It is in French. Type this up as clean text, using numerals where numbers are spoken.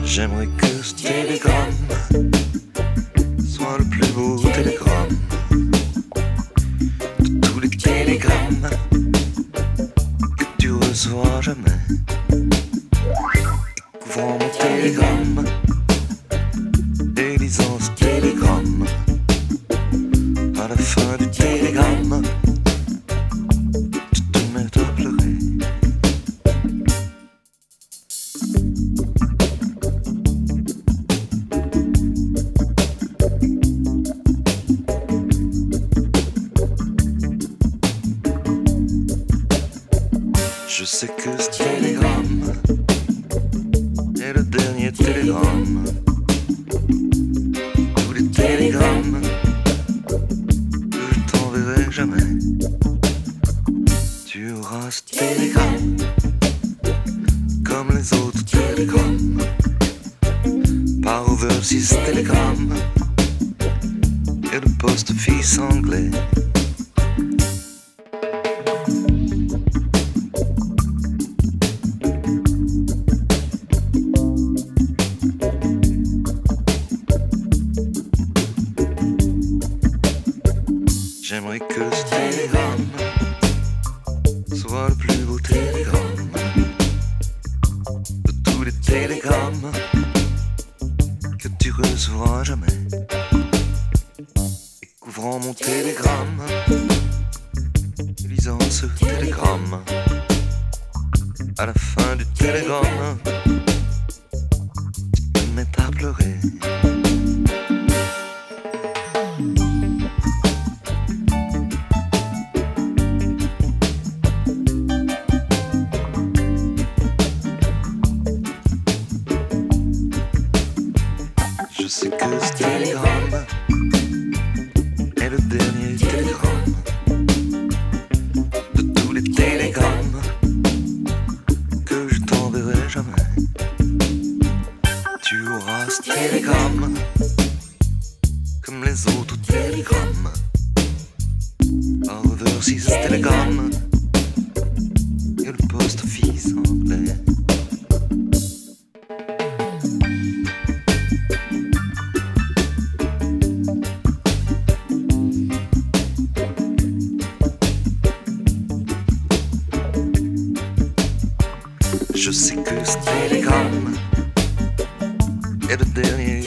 J'aimerais que ce télégramme soit le plus beau télégramme de tous les télégrammes que tu recevras jamais. Écouvrant mon télégramme et lisant ce télégramme, à la fin du télégramme, tu te mets à pleurer. Je sais que ce télégramme est le dernier télégramme. Tous les télégrammes que je t'enverrai jamais. Tu auras ce télégramme comme les autres télégrammes. Par overseas télégramme et le post-office anglais. J'aimerais que ce télégramme soit le plus beau télégramme de tous les télégrammes que tu recevras jamais. Découvrant mon télégramme, lisant ce télégramme, à la fin du télégramme, tu te mets à pleurer. Je sais que ce télégramme est le dernier télégramme de tous les télégrammes que je t'enverrai jamais. Tu auras ce télégramme comme les autres télégrammes. Par overseas télégramme et le post-office anglais. Je sais que ce télégramme est le dernier